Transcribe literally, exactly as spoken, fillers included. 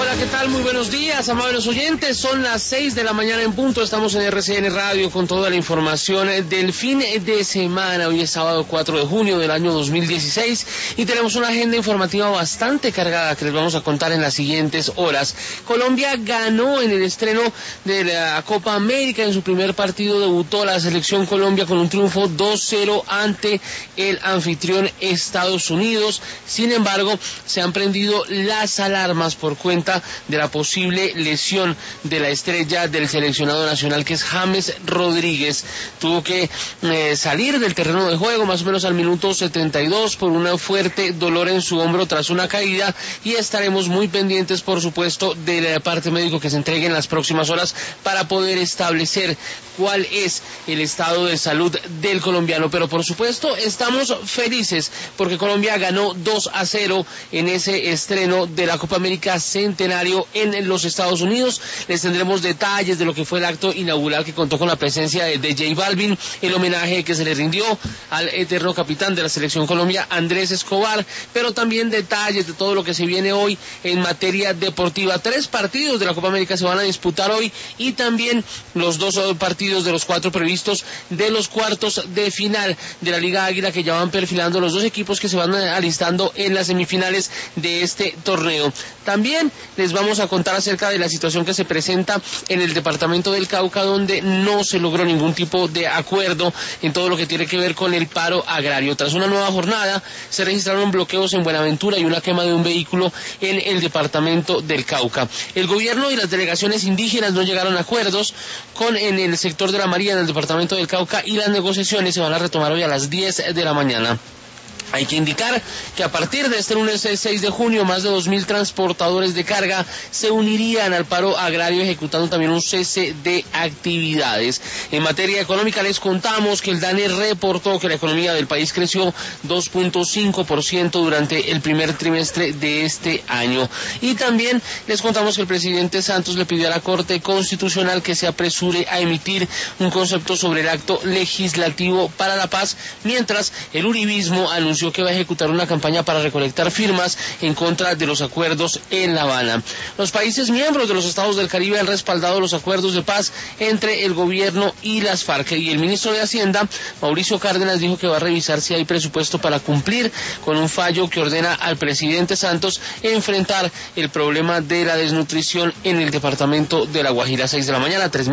Hola, ¿qué tal? Muy buenos días, amables oyentes. Son las seis de la mañana en punto. Estamos en R C N Radio con toda la información del fin de semana. Hoy es sábado cuatro de junio del año dos mil dieciséis y tenemos una agenda informativa bastante cargada que les vamos a contar en las siguientes horas. Colombia ganó en el estreno de la Copa América. En su primer partido debutó la selección Colombia con un triunfo dos cero ante el anfitrión Estados Unidos. Sin embargo, se han prendido las alarmas por cuenta de la posible lesión de la estrella del seleccionado nacional, que es James Rodríguez. Tuvo que eh, salir del terreno de juego más o menos al minuto setenta y dos por un fuerte dolor en su hombro tras una caída, y estaremos muy pendientes, por supuesto, del parte médico que se entregue en las próximas horas para poder establecer cuál es el estado de salud del colombiano. Pero por supuesto estamos felices porque Colombia ganó dos a cero en ese estreno de la Copa América Centenario en los Estados Unidos. Les tendremos detalles de lo que fue el acto inaugural, que contó con la presencia de, de J Balvin, el homenaje que se le rindió al eterno capitán de la selección Colombia, Andrés Escobar, pero también detalles de todo lo que se viene hoy en materia deportiva. Tres partidos de la Copa América se van a disputar hoy y también los dos partidos de los cuatro previstos de los cuartos de final de la Liga Águila, que ya van perfilando los dos equipos que se van alistando en las semifinales de este torneo. También les vamos a contar acerca de la situación que se presenta en el departamento del Cauca, donde no se logró ningún tipo de acuerdo en todo lo que tiene que ver con el paro agrario. Tras una nueva jornada, se registraron bloqueos en Buenaventura y una quema de un vehículo en el departamento del Cauca. El gobierno y las delegaciones indígenas no llegaron a acuerdos con en el sector de la Marina en el departamento del Cauca, y las negociaciones se van a retomar hoy a las diez de la mañana. Hay que indicar que a partir de este lunes seis de junio, más de dos mil transportadores de carga se unirían al paro agrario, ejecutando también un cese de actividades. En materia económica les contamos que el DANE reportó que la economía del país creció dos punto cinco por ciento durante el primer trimestre de este año. Y también les contamos que el presidente Santos le pidió a la Corte Constitucional que se apresure a emitir un concepto sobre el acto legislativo para la paz, mientras el uribismo anunció que va a ejecutar una campaña para recolectar firmas en contra de los acuerdos en La Habana. Los países miembros de los estados del Caribe han respaldado los acuerdos de paz entre el gobierno y las FARC, y el ministro de Hacienda, Mauricio Cárdenas, dijo que va a revisar si hay presupuesto para cumplir con un fallo que ordena al presidente Santos enfrentar el problema de la desnutrición en el departamento de La Guajira. Seis de la mañana, tres